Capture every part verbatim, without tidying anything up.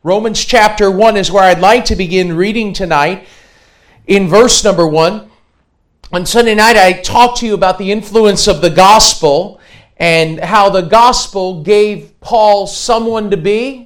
Romans chapter one is where I'd like to begin reading tonight. In verse number one, on Sunday night I talked to you about the influence of the gospel and how the gospel gave Paul someone to be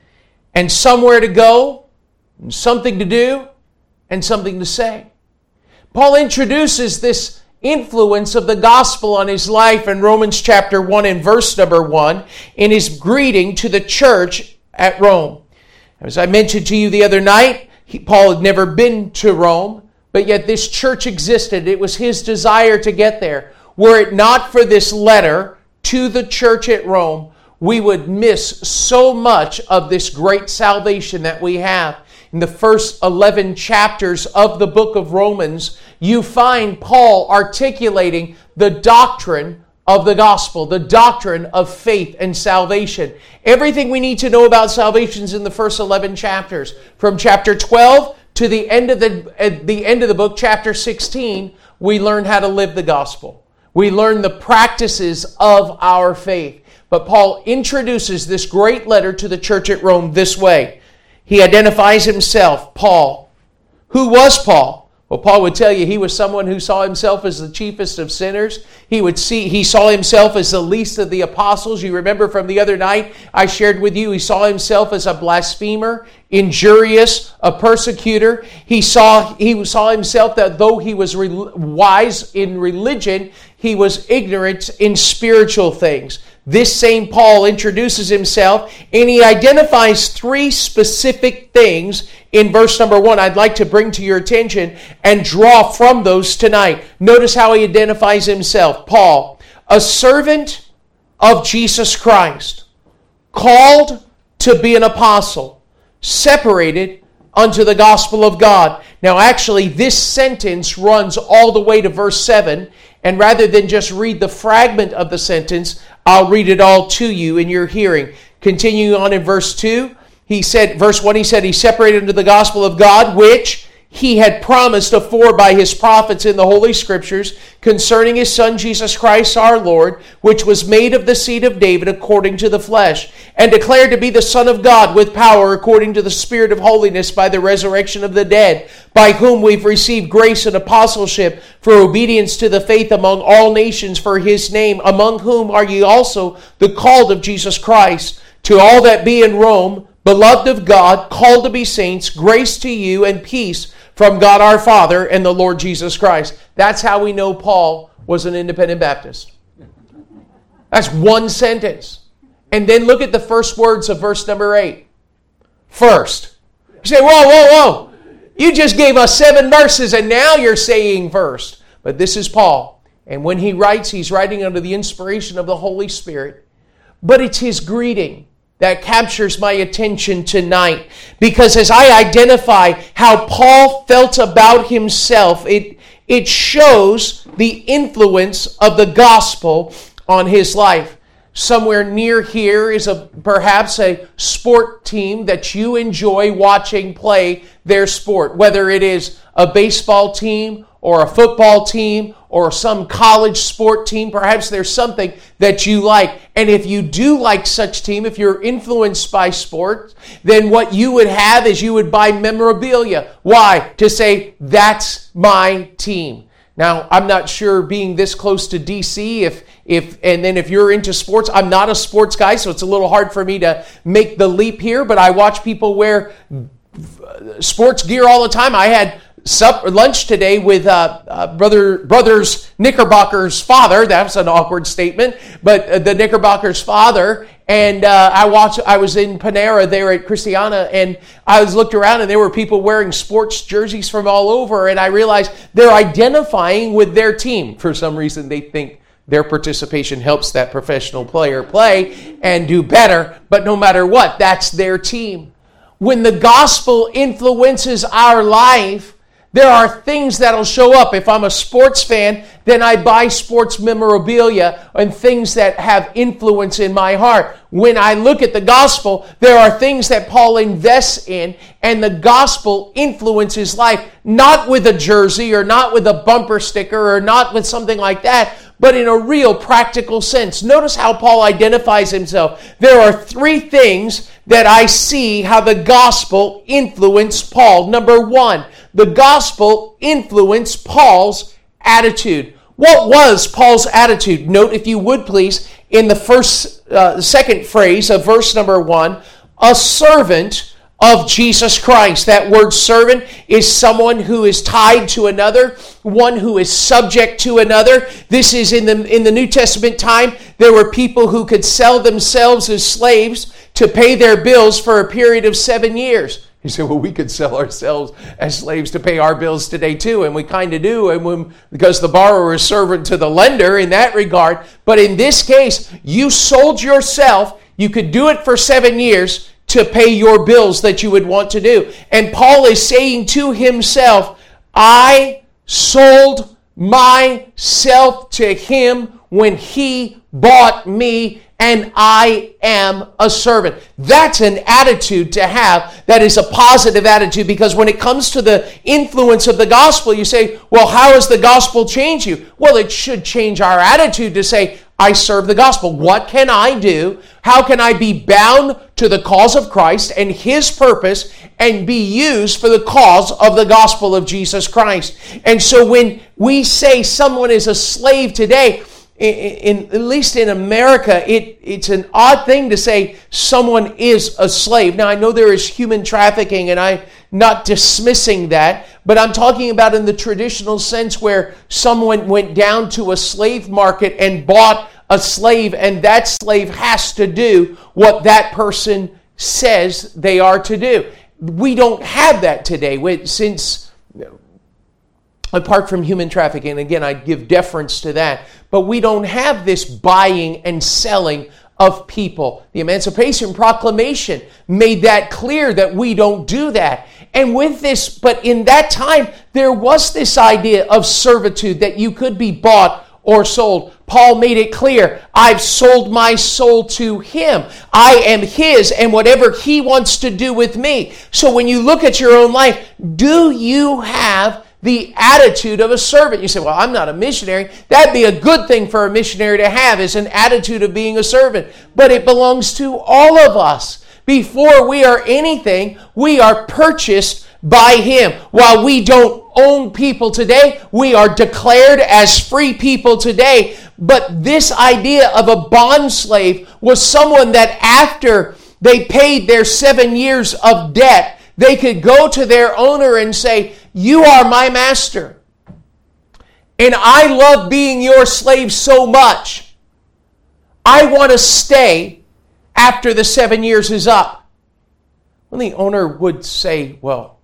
and somewhere to go and something to do and something to say. Paul introduces this influence of the gospel on his life in Romans chapter one and verse number one in his greeting to the church at Rome. As I mentioned to you the other night, he, Paul had never been to Rome, but yet this church existed. It was his desire to get there. Were it not for this letter to the church at Rome, we would miss so much of this great salvation that we have. In the first eleven chapters of the book of Romans, you find Paul articulating the doctrine of the gospel, the doctrine of faith and salvation. Everything we need to know about salvation is in the first eleven chapters. From chapter twelve to the end of the, at the end of the book, chapter sixteen, we learn how to live the gospel. We learn the practices of our faith. But Paul introduces this great letter to the church at Rome this way. He identifies himself, Paul. Who was Paul? Well, Paul would tell you he was someone who saw himself as the chiefest of sinners. He would see he saw himself as the least of the apostles. You remember from the other night I shared with you, he saw himself as a blasphemer, injurious, a persecutor. He saw he saw himself that though he was re- wise in religion, he was ignorant in spiritual things. This same Paul introduces himself and he identifies three specific things in verse number one I'd like to bring to your attention and draw from those tonight. Notice how he identifies himself. Paul, a servant of Jesus Christ, called to be an apostle, separated unto the gospel of God. Now actually this sentence runs all the way to verse seven, and rather than just read the fragment of the sentence, I'll read it all to you in your hearing. Continuing on in verse two, he said, verse one, he said, he separated unto the gospel of God, which he had promised afore by his prophets in the Holy Scriptures concerning his Son Jesus Christ our Lord, which was made of the seed of David according to the flesh, and declared to be the Son of God with power according to the Spirit of holiness by the resurrection of the dead, by whom we've received grace and apostleship for obedience to the faith among all nations for his name, among whom are ye also the called of Jesus Christ. To all that be in Rome, beloved of God, called to be saints, grace to you and peace from God our Father and the Lord Jesus Christ. That's how we know Paul was an independent Baptist. That's one sentence. And then look at the first words of verse number eight. First. You say, whoa, whoa, whoa. You just gave us seven verses and now you're saying first. But this is Paul. And when he writes, he's writing under the inspiration of the Holy Spirit. But it's his greeting that captures my attention tonight. Because as I identify how Paul felt about himself, it, it shows the influence of the gospel on his life. Somewhere near here is a perhaps a sport team that you enjoy watching play their sport. Whether it is a baseball team or a football team or some college sport team, perhaps there's something that you like. And if you do like such team, if you're influenced by sports, then what you would have is you would buy memorabilia. Why? To say, that's my team. Now, I'm not sure being this close to D C, if if and then if you're into sports, I'm not a sports guy, so it's a little hard for me to make the leap here, but I watch people wear sports gear all the time. I had supper, lunch today with uh, uh, brother brothers Knickerbocker's father. That's an awkward statement, but uh, the Knickerbocker's father. And uh, I watched. I was in Panera there at Christiana, and I was looked around, and there were people wearing sports jerseys from all over. And I realized they're identifying with their team. For some reason, they think their participation helps that professional player play and do better. But no matter what, that's their team. When the gospel influences our life, there are things that'll show up. If I'm a sports fan, then I buy sports memorabilia and things that have influence in my heart. When I look at the gospel, there are things that Paul invests in, and the gospel influences life, not with a jersey or not with a bumper sticker or not with something like that, but in a real practical sense. Notice how Paul identifies himself. There are three things that I see how the gospel influenced Paul. Number one, the gospel influenced Paul's attitude. What was Paul's attitude? Note, if you would please, in the first, uh, second phrase of verse number one, a servant of Jesus Christ. That word servant is someone who is tied to another, one who is subject to another. This is in the in the New Testament time. There were people who could sell themselves as slaves to pay their bills for a period of seven years. You say, well, we could sell ourselves as slaves to pay our bills today too, and we kind of do, and when, because the borrower is servant to the lender in that regard. But in this case, you sold yourself. You could do it for seven years to pay your bills that you would want to do. And Paul is saying to himself, I sold myself to him when he bought me, and I am a servant. That's an attitude to have that is a positive attitude, because when it comes to the influence of the gospel, you say, well, how has the gospel changed you? Well, it should change our attitude to say, I serve the gospel. What can I do? How can I be bound to the cause of Christ and his purpose and be used for the cause of the gospel of Jesus Christ? And so when we say someone is a slave today, In, in, at least in America, it, it's an odd thing to say someone is a slave. Now, I know there is human trafficking, and I'm not dismissing that, but I'm talking about in the traditional sense where someone went down to a slave market and bought a slave, and that slave has to do what that person says they are to do. We don't have that today, since apart from human trafficking. Again, I give deference to that. But we don't have this buying and selling of people. The Emancipation Proclamation made that clear that we don't do that. And with this, but in that time, there was this idea of servitude that you could be bought or sold. Paul made it clear, I've sold my soul to him. I am his, and whatever he wants to do with me. So when you look at your own life, do you have the attitude of a servant? You say, well, I'm not a missionary. That'd be a good thing for a missionary to have, is an attitude of being a servant. But it belongs to all of us. Before we are anything, we are purchased by him. While we don't own people today, we are declared as free people today. But this idea of a bond slave was someone that after they paid their seven years of debt, they could go to their owner and say, you are my master, and I love being your slave so much. I want to stay after the seven years is up. Well, the owner would say, well,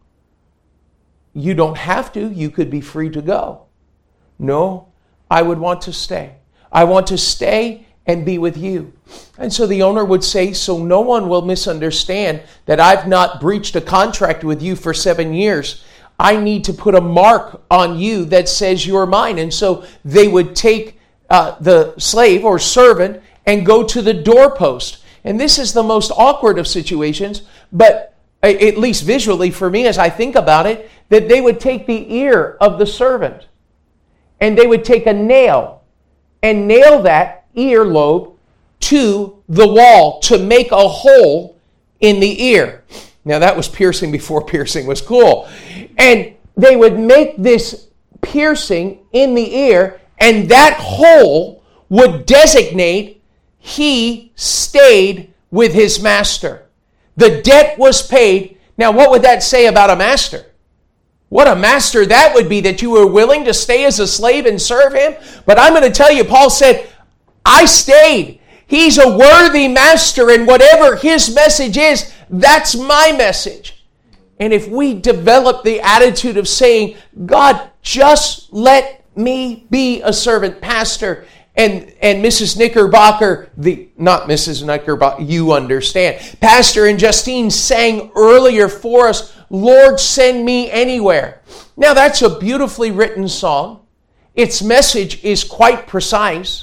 you don't have to. You could be free to go. No, I would want to stay. I want to stay and be with you. And so the owner would say, so no one will misunderstand that I've not breached a contract with you for seven years. I need to put a mark on you that says you're mine. And so they would take uh, the slave or servant and go to the doorpost. And this is the most awkward of situations, but at least visually for me as I think about it, that they would take the ear of the servant and they would take a nail and nail that earlobe to the wall to make a hole in the ear. Now, that was piercing before piercing was cool. And they would make this piercing in the ear, and that hole would designate he stayed with his master. The debt was paid. Now, what would that say about a master? What a master that would be, that you were willing to stay as a slave and serve him. But I'm going to tell you, Paul said, I stayed. He's a worthy master, and whatever his message is, that's my message. And if we develop the attitude of saying, God, just let me be a servant, Pastor and, and Missus Knickerbocker, the not Missus Knickerbocker, you understand. Pastor and Justine sang earlier for us, Lord, send me anywhere. Now, that's a beautifully written song. Its message is quite precise.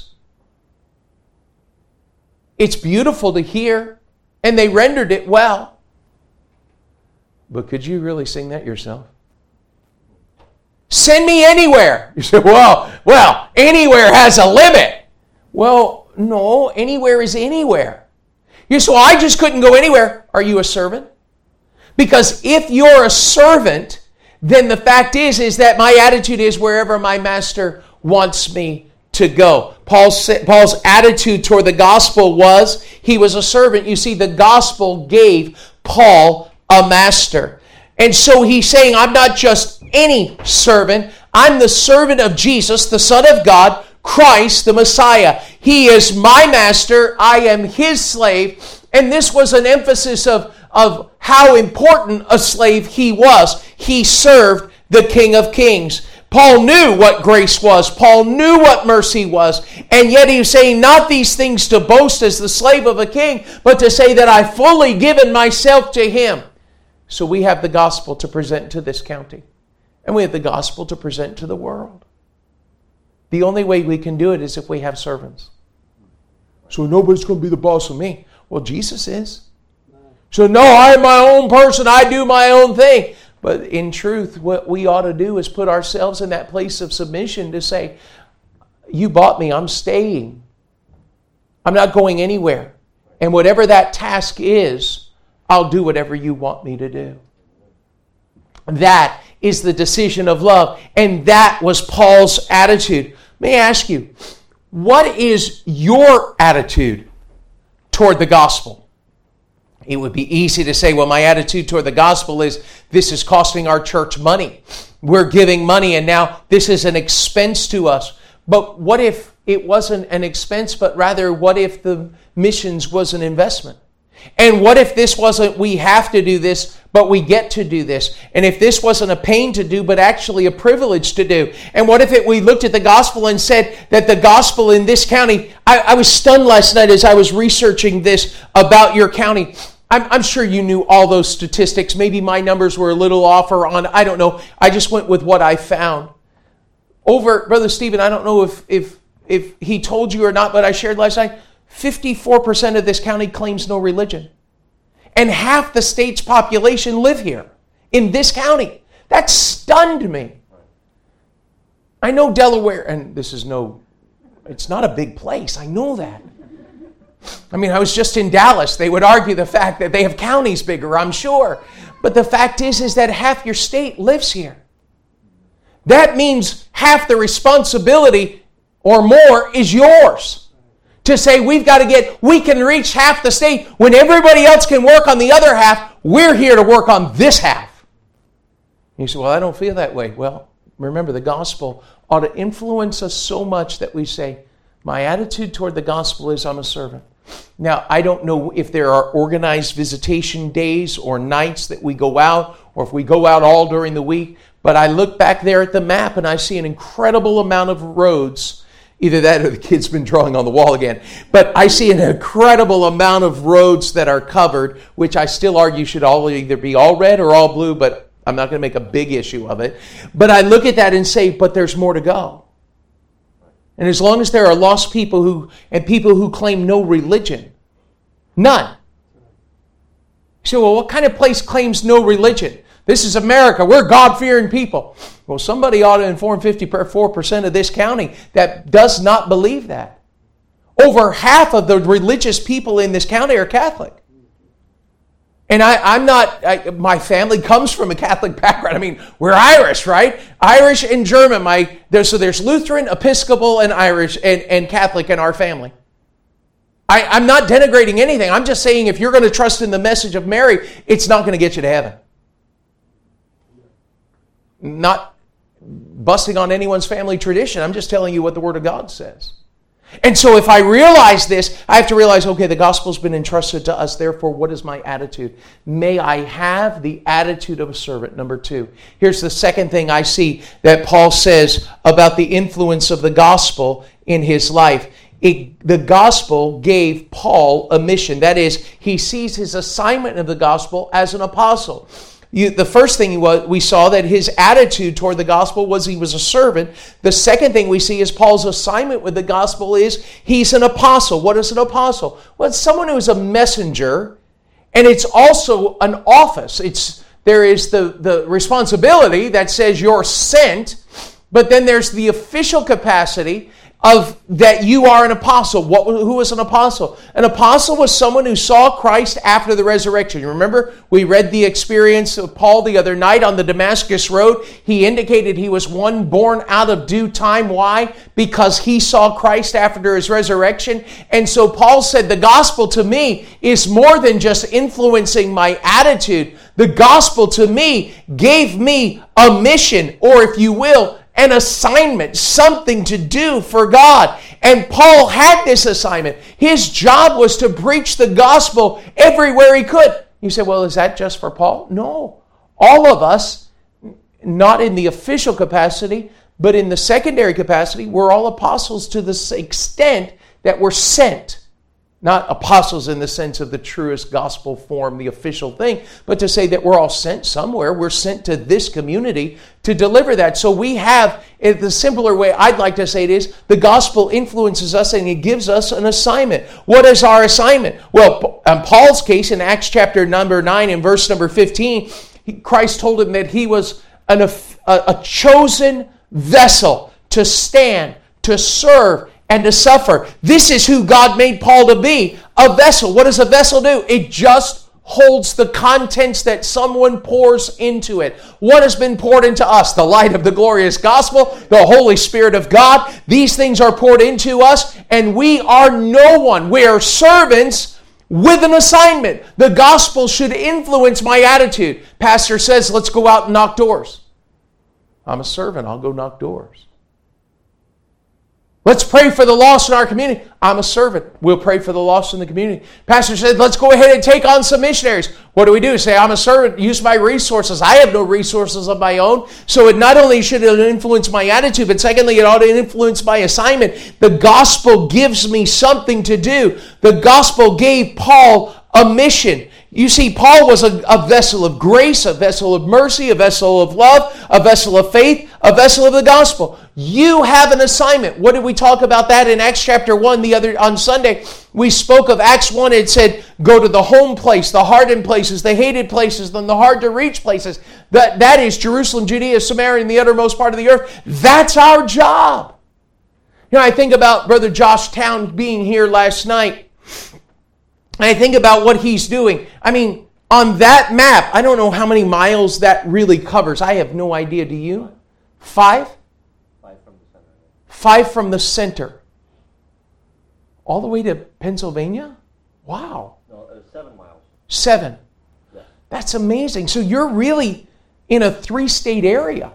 It's beautiful to hear, and they rendered it well. But could you really sing that yourself? Send me anywhere. You say, well, well, anywhere has a limit. Well, no, anywhere is anywhere. You say, well, I just couldn't go anywhere. Are you a servant? Because if you're a servant, then the fact is, is that my attitude is wherever my master wants me to go. Paul's, Paul's attitude toward the gospel was he was a servant. You see, the gospel gave Paul a master. And so he's saying, I'm not just any servant. I'm the servant of Jesus, the Son of God, Christ, the Messiah. He is my master. I am his slave. And this was an emphasis of, of how important a slave he was. He served the King of Kings. Paul knew what grace was. Paul knew what mercy was. And yet he was saying not these things to boast as the slave of a king, but to say that I've fully given myself to him. So we have the gospel to present to this county. And we have the gospel to present to the world. The only way we can do it is if we have servants. So nobody's going to be the boss of me. Well, Jesus is. So no, I'm my own person. I do my own thing. But in truth, what we ought to do is put ourselves in that place of submission to say, you bought me, I'm staying. I'm not going anywhere. And whatever that task is, I'll do whatever you want me to do. That is the decision of love. And that was Paul's attitude. May I ask you, what is your attitude toward the gospel? It would be easy to say, well, my attitude toward the gospel is this is costing our church money. We're giving money and now this is an expense to us. But what if it wasn't an expense, but rather what if the missions was an investment? And what if this wasn't, we have to do this, but we get to do this? And if this wasn't a pain to do, but actually a privilege to do? And what if it, we looked at the gospel and said that the gospel in this county, I, I was stunned last night as I was researching this about your county. I'm, I'm sure you knew all those statistics. Maybe my numbers were a little off or on, I don't know. I just went with what I found. Over, Brother Stephen, I don't know if, if, if he told you or not, but I shared last night, fifty-four percent of this county claims no religion. And half the state's population live here, in this county. That stunned me. I know Delaware, and this is no, it's not a big place, I know that. I mean, I was just in Dallas. They would argue the fact that they have counties bigger, I'm sure. But the fact is, is that half your state lives here. That means half the responsibility or more is yours. To say we've got to get, we can reach half the state when everybody else can work on the other half. We're here to work on this half. You say, well, I don't feel that way. Well, remember, the gospel ought to influence us so much that we say, my attitude toward the gospel is I'm a servant. Now, I don't know if there are organized visitation days or nights that we go out, or if we go out all during the week, but I look back there at the map and I see an incredible amount of roads. Either that or the kid's been drawing on the wall again. But I see an incredible amount of roads that are covered, which I still argue should all either be all red or all blue, but I'm not going to make a big issue of it. But I look at that and say, but there's more to go. And as long as there are lost people who and people who claim no religion, none. So, well, what kind of place claims no religion? This is America. We're God-fearing people. Well, somebody ought to inform fifty-four percent of this county that does not believe that. Over half of the religious people in this county are Catholic. And I, I'm not, I, my family comes from a Catholic background. I mean, we're Irish, right? Irish and German. My there's, So there's Lutheran, Episcopal, and Irish, and, and Catholic in our family. I, I'm not denigrating anything. I'm just saying if you're going to trust in the message of Mary, it's not going to get you to heaven. Not busting on anyone's family tradition. I'm just telling you what the Word of God says. And so if I realize this, I have to realize, okay, the gospel's been entrusted to us. Therefore, what is my attitude? May I have the attitude of a servant. Number two. Here's the second thing I see that Paul says about the influence of the gospel in his life. It, the gospel gave Paul a mission. That is, he sees his assignment of the gospel as an apostle. You, the first thing we saw that his attitude toward the gospel was he was a servant. The second thing we see is Paul's assignment with the gospel is he's an apostle. What is an apostle? Well, it's someone who is a messenger, and it's also an office. It's There is the, the responsibility that says you're sent, but then there's the official capacity of that you are an apostle. What, who was an apostle? An apostle was someone who saw Christ after the resurrection. You remember, we read the experience of Paul the other night on the Damascus Road. He indicated he was one born out of due time. Why? Because he saw Christ after his resurrection. And so Paul said, the gospel to me is more than just influencing my attitude. The gospel to me gave me a mission, or if you will, an assignment, something to do for God. And Paul had this assignment. His job was to preach the gospel everywhere he could. You say, well, is that just for Paul? No. All of us, not in the official capacity, but in the secondary capacity, we're all apostles to the extent that we're sent. Not apostles in the sense of the truest gospel form, the official thing, but to say that we're all sent somewhere. We're sent to this community to deliver that. So we have, the simpler way I'd like to say it is, the gospel influences us and it gives us an assignment. What is our assignment? Well, in Paul's case, in Acts chapter number nine and verse number fifteen, Christ told him that he was an, a, a chosen vessel to stand, to serve, and to suffer. This is who God made Paul to be, a vessel. What does a vessel do? It just holds the contents that someone pours into it. What has been poured into us? The light of the glorious gospel, the Holy Spirit of God. These things are poured into us, and we are no one. We are servants with an assignment. The gospel should influence my attitude. Pastor says, let's go out and knock doors. I'm a servant. I'll go knock doors. Let's pray for the lost in our community. I'm a servant. We'll pray for the lost in the community. Pastor said, let's go ahead and take on some missionaries. What do we do? Say, I'm a servant. Use my resources. I have no resources of my own. So it not only should it influence my attitude, but secondly, it ought to influence my assignment. The gospel gives me something to do. The gospel gave Paul a mission. You see, Paul was a, a vessel of grace, a vessel of mercy, a vessel of love, a vessel of faith, a vessel of the gospel. You have an assignment. What did we talk about that in Acts chapter one the other on Sunday? We spoke of Acts one. It said, go to the home place, the hardened places, the hated places, then the hard to reach places. That, that is Jerusalem, Judea, Samaria, and the uttermost part of the earth. That's our job. You know, I think about Brother Josh Town being here last night. And I think about what he's doing. I mean, on that map, I don't know how many miles that really covers. I have no idea. Do you? Five? Five from the center. Five from the center. All the way to Pennsylvania? Wow. No, uh, seven miles. Seven. Yeah. That's amazing. So you're really in a three-state area.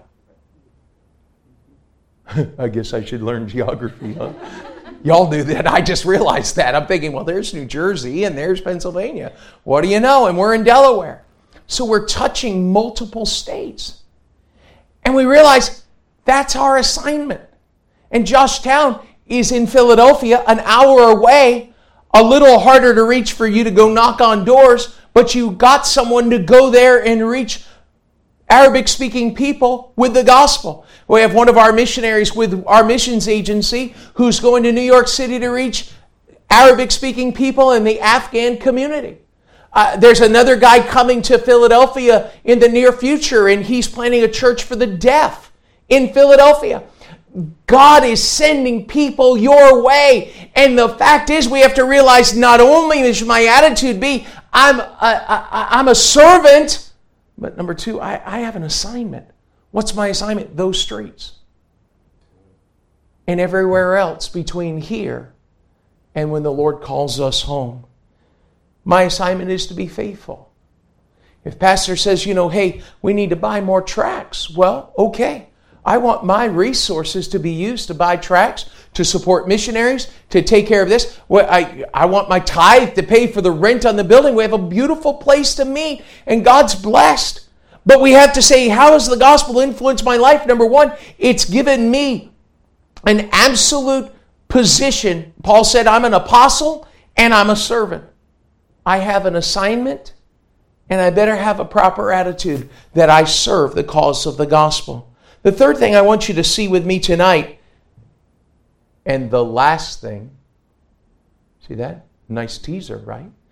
I guess I should learn geography, huh? Y'all knew that. I just realized that. I'm thinking, well, there's New Jersey and there's Pennsylvania. What do you know? And we're in Delaware. So we're touching multiple states. And we realize that's our assignment. And Joshtown is in Philadelphia, an hour away, a little harder to reach for you to go knock on doors, but you got someone to go there and reach Arabic-speaking people with the gospel. We have one of our missionaries with our missions agency who's going to New York City to reach Arabic-speaking people in the Afghan community. Uh, there's another guy coming to Philadelphia in the near future, and he's planning a church for the deaf in Philadelphia. God is sending people your way. And the fact is, we have to realize not only should my attitude be, I'm a, I, I'm a servant, but number two, I, I have an assignment. What's my assignment? Those streets. And everywhere else between here and when the Lord calls us home. My assignment is to be faithful. If pastor says, you know, hey, we need to buy more tracts. Well, okay. I want my resources to be used to buy tracts, to support missionaries, to take care of this. Well, I, I want my tithe to pay for the rent on the building. We have a beautiful place to meet, and God's blessed. But we have to say, how does the gospel influence my life? Number one, it's given me an absolute position. Paul said, I'm an apostle and I'm a servant. I have an assignment, and I better have a proper attitude that I serve the cause of the gospel. The third thing I want you to see with me tonight, and the last thing, see that? Nice teaser, right?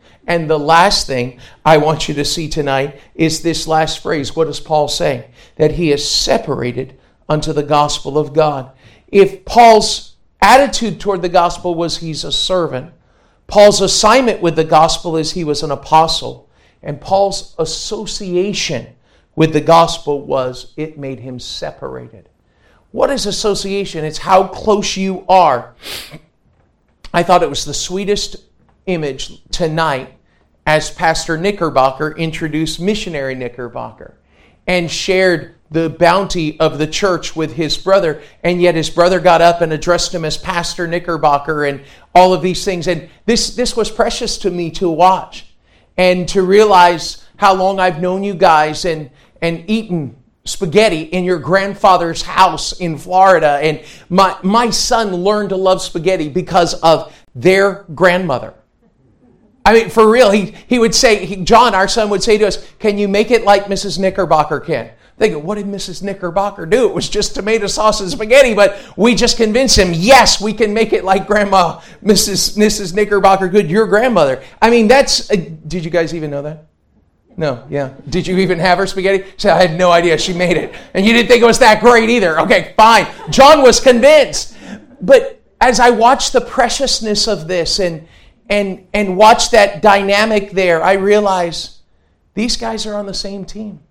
And the last thing I want you to see tonight is this last phrase. What does Paul say? That he is separated unto the gospel of God. If Paul's attitude toward the gospel was he's a servant, Paul's assignment with the gospel is he was an apostle, and Paul's association with the gospel was it made him separated. What is association? It's how close you are. I thought it was the sweetest image tonight as Pastor Knickerbocker introduced Missionary Knickerbocker and shared the bounty of the church with his brother, and yet his brother got up and addressed him as Pastor Knickerbocker and all of these things. And this, this was precious to me to watch and to realize how long I've known you guys and, and eaten spaghetti in your grandfather's house in Florida. And my, my son learned to love spaghetti because of their grandmother. I mean, for real, he, he would say, he, John, our son, would say to us, can you make it like Missus Knickerbocker can? They go, what did Missus Knickerbocker do? It was just tomato sauce and spaghetti, but we just convinced him, yes, we can make it like Grandma, Missus Missus Knickerbocker could, your grandmother. I mean, that's, uh, did you guys even know that? No, yeah. Did you even have her spaghetti? So I had no idea she made it. And you didn't think it was that great either. Okay, fine. John was convinced. But as I watched the preciousness of this and and and watched that dynamic there, I realized these guys are on the same team.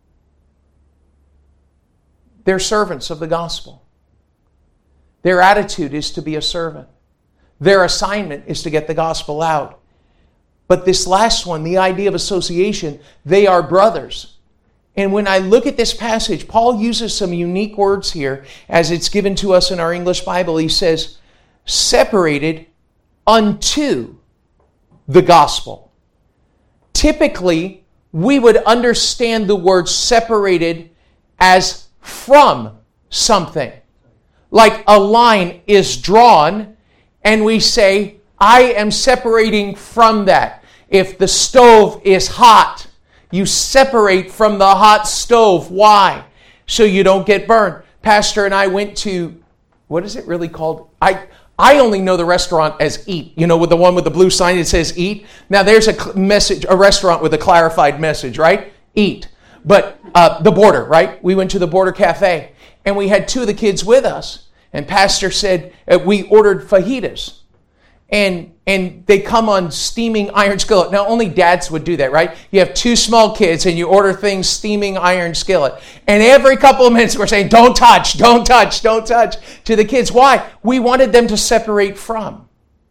They're servants of the gospel. Their attitude is to be a servant. Their assignment is to get the gospel out. But this last one, the idea of association, they are brothers. And when I look at this passage, Paul uses some unique words here as it's given to us in our English Bible. He says, separated unto the gospel. Typically, we would understand the word separated as from something. Like a line is drawn and we say, I am separating from that. If the stove is hot, you separate from the hot stove. Why? So you don't get burned. Pastor and I went to, what is it really called? I I only know the restaurant as Eat. You know, with the one with the blue sign that says Eat. Now there's a message, a restaurant with a clarified message, right? Eat. But uh, the Border, right? We went to the Border Cafe, and we had two of the kids with us. And Pastor said uh, we ordered fajitas. And and they come on steaming iron skillet. Now, only dads would do that, right? You have two small kids and you order things steaming iron skillet. And every couple of minutes we're saying, don't touch, don't touch, don't touch to the kids. Why? We wanted them to separate from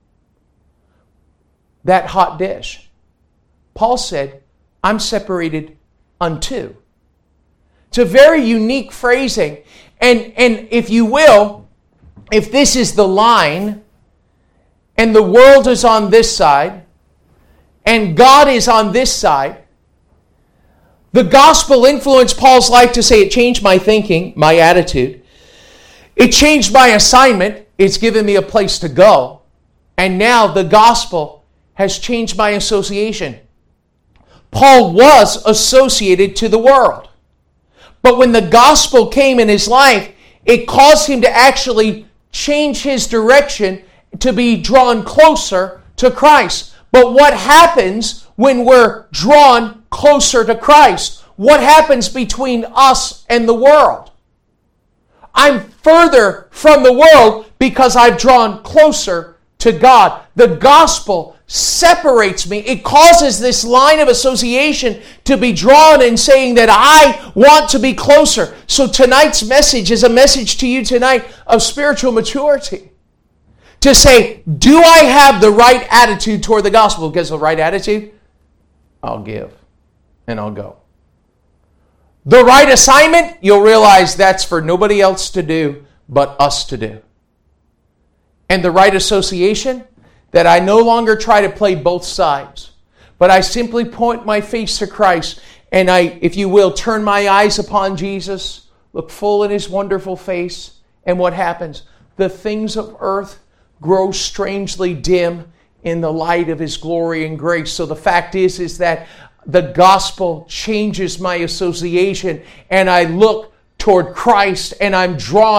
that hot dish. Paul said, I'm separated unto. It's a very unique phrasing. And, and if you will, if this is the line, and the world is on this side, and God is on this side, the gospel influenced Paul's life to say, it changed my thinking, my attitude. It changed my assignment. It's given me a place to go. And now the gospel has changed my association. Paul was associated to the world. But when the gospel came in his life, it caused him to actually change his direction to be drawn closer to Christ. But what happens when we're drawn closer to Christ? What happens between us and the world? I'm further from the world because I've drawn closer to God. The gospel separates me. It causes this line of association to be drawn and saying that I want to be closer. So tonight's message is a message to you tonight of spiritual maturity. To say, do I have the right attitude toward the gospel? Because the right attitude, I'll give and I'll go. The right assignment, you'll realize that's for nobody else to do but us to do. And the right association, that I no longer try to play both sides, but I simply point my face to Christ and I, if you will, turn my eyes upon Jesus, look full in His wonderful face, and what happens? The things of earth grow strangely dim in the light of His glory and grace. So the fact is, is that the gospel changes my association and I look toward Christ and I'm drawn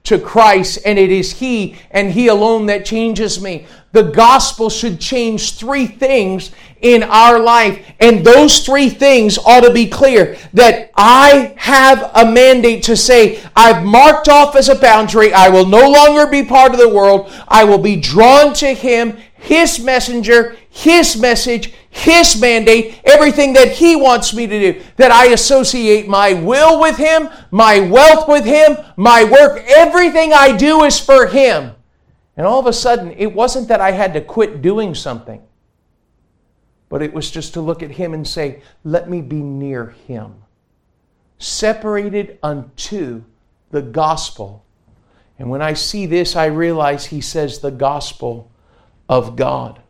to Christ, and it is He and He alone that changes me. The gospel should change three things in our life, and those three things ought to be clear. That I have a mandate to say, I've marked off as a boundary. I will no longer be part of the world. I will be drawn to Him, His messenger, His message, His mandate, everything that He wants me to do. That I associate my will with Him, my wealth with Him, my work, everything I do is for Him. And all of a sudden, it wasn't that I had to quit doing something, but it was just to look at Him and say, let me be near Him. Separated unto the gospel. And when I see this, I realize He says the gospel of God.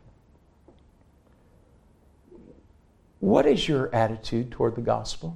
What is your attitude toward the gospel?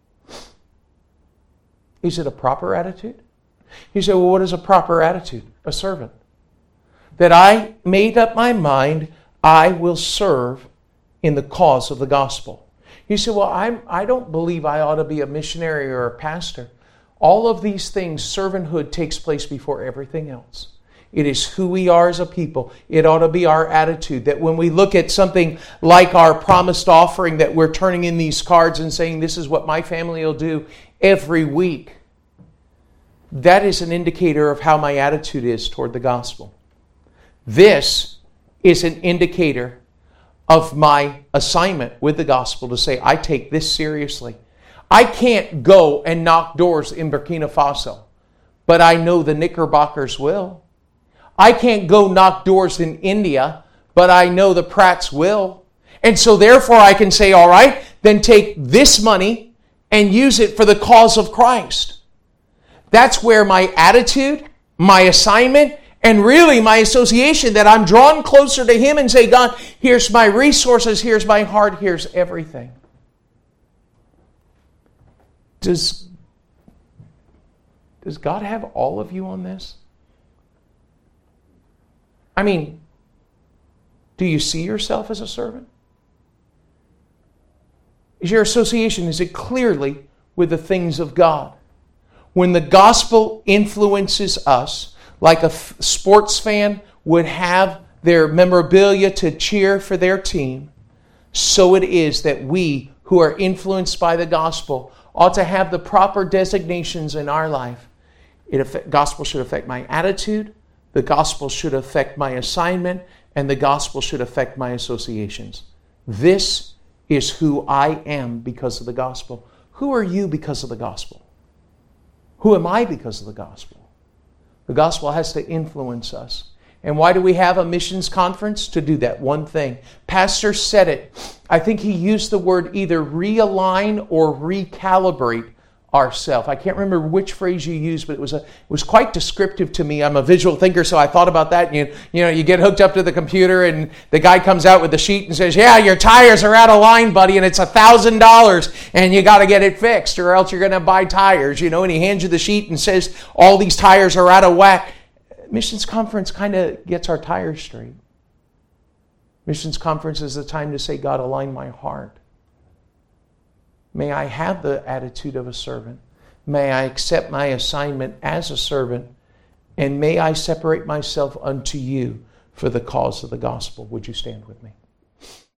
Is it a proper attitude? You say, well, what is a proper attitude? A servant. That I made up my mind, I will serve in the cause of the gospel. You say, well, I'm, I don't believe I ought to be a missionary or a pastor. All of these things, servanthood takes place before everything else. It is who we are as a people. It ought to be our attitude that when we look at something like our promised offering, that we're turning in these cards and saying, this is what my family will do every week. That is an indicator of how my attitude is toward the gospel. This is an indicator of my assignment with the gospel to say, I take this seriously. I can't go and knock doors in Burkina Faso, but I know the Knickerbockers will. I can't go knock doors in India, but I know the Pratts will. And so therefore I can say, all right, then take this money and use it for the cause of Christ. That's where my attitude, my assignment, and really my association, that I'm drawn closer to Him and say, God, here's my resources, here's my heart, here's everything. Does, does God have all of you on this? I mean, do you see yourself as a servant? Is your association, is it clearly with the things of God? When the gospel influences us, like a f- sports fan would have their memorabilia to cheer for their team, so it is that we who are influenced by the gospel ought to have the proper designations in our life. It affect, gospel should affect my attitude, the gospel should affect my assignment, and the gospel should affect my associations. This is who I am because of the gospel. Who are you because of the gospel? Who am I because of the gospel? The gospel has to influence us. And why do we have a missions conference? To do that one thing. Pastor said it. I think he used the word either realign or recalibrate ourselves. I can't remember which phrase you used, but it was a, it was quite descriptive to me. I'm a visual thinker, so I thought about that. You, you know, you get hooked up to the computer, and the guy comes out with the sheet and says, yeah, your tires are out of line, buddy, and it's a thousand dollars, and you got to get it fixed, or else you're going to buy tires, you know, and he hands you the sheet and says, all these tires are out of whack. Missions conference kind of gets our tires straight. Missions conference is the time to say, God, align my heart. May I have the attitude of a servant. May I accept my assignment as a servant. And may I separate myself unto you for the cause of the gospel. Would you stand with me?